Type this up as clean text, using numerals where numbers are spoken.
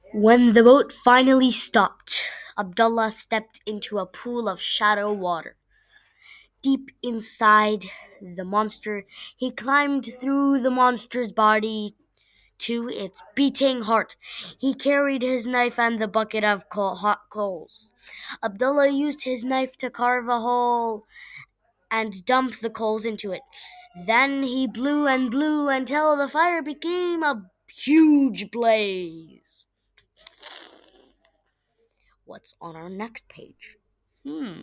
When the boat finally stopped, Abdullah stepped into a pool of shadow water. Deep inside the monster, he climbed through the monster's body to its beating heart. He carried his knife and the bucket of hot coals. Abdullah used his knife to carve a hole and dump the coals into it. Then he blew and blew until the fire became a huge blaze. What's on our next page?